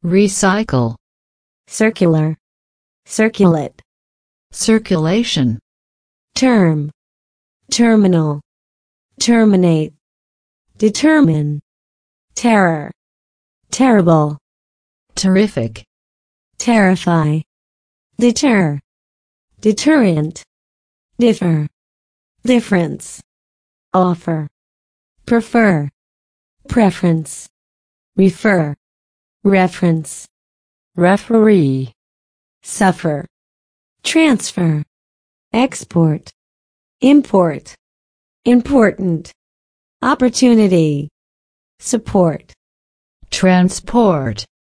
recycle, circular, circulate, circulation, term, terminal, terminate, determine, terror, terrible, terrific, terrify, deter, deterrent, differ, difference, offer, prefer, preference, refer, reference, referee, suffer, transfer, export, import, important, opportunity, support, transport,